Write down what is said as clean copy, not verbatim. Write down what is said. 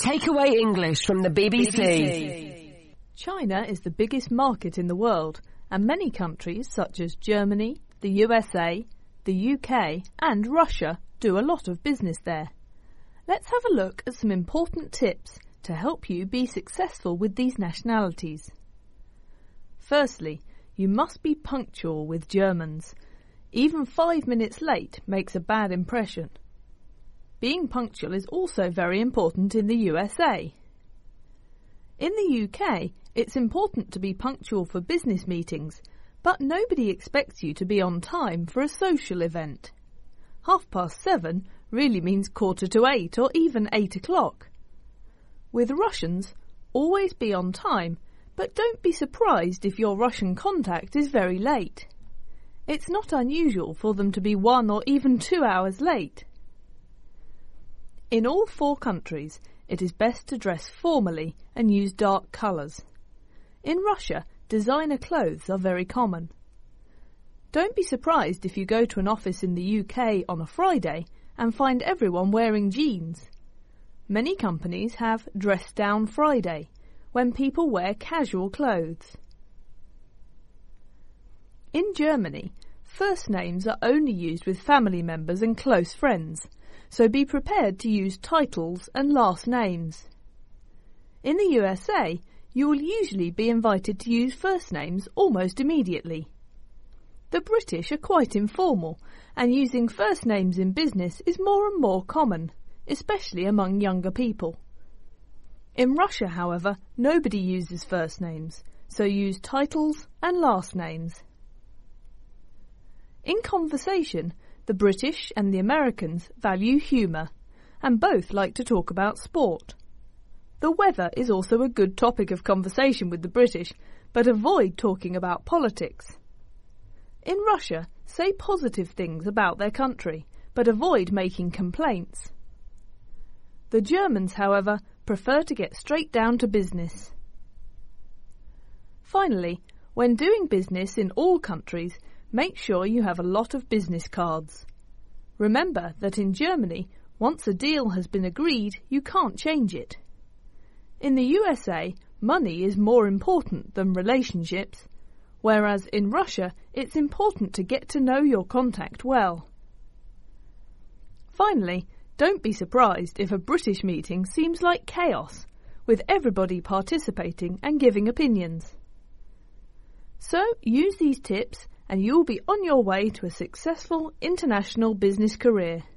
Takeaway English from the BBC. China is the biggest market in the world, and many countries such as Germany, the USA, the UK and Russia do a lot of business there. Let's have a look at some important tips to help you be successful with these nationalities. Firstly, you must be punctual with Germans. Even 5 minutes late makes a bad impression. Being punctual is also very important in the USA. In the UK, it's important to be punctual for business meetings, but nobody expects you to be on time for a social event. 7:30 really means 7:45 or even 8 o'clock. With Russians, always be on time, but don't be surprised if your Russian contact is very late. It's not unusual for them to be 1 or even 2 hours late. In all 4 countries, it is best to dress formally and use dark colours. In Russia, designer clothes are very common. Don't be surprised if you go to an office in the UK on a Friday and find everyone wearing jeans. Many companies have Dress Down Friday, when people wear casual clothes. In Germany, first names are only used with family members and close friends, so be prepared to use titles and last names. In the USA, you will usually be invited to use first names almost immediately. The British are quite informal, and using first names in business is more and more common, especially among younger people. In Russia, however, nobody uses first names, so use titles and last names. In conversation, the British and the Americans value humour, and both like to talk about sport. The weather is also a good topic of conversation with the British, but avoid talking about politics. In Russia, say positive things about their country, but avoid making complaints. The Germans, however, prefer to get straight down to business. Finally, when doing business in all countries, make sure you have a lot of business cards. Remember that in Germany, once a deal has been agreed, you can't change it. In the USA, money is more important than relationships, whereas in Russia, it's important to get to know your contact well. Finally, don't be surprised if a British meeting seems like chaos, with everybody participating and giving opinions. So use these tips and you'll be on your way to a successful international business career.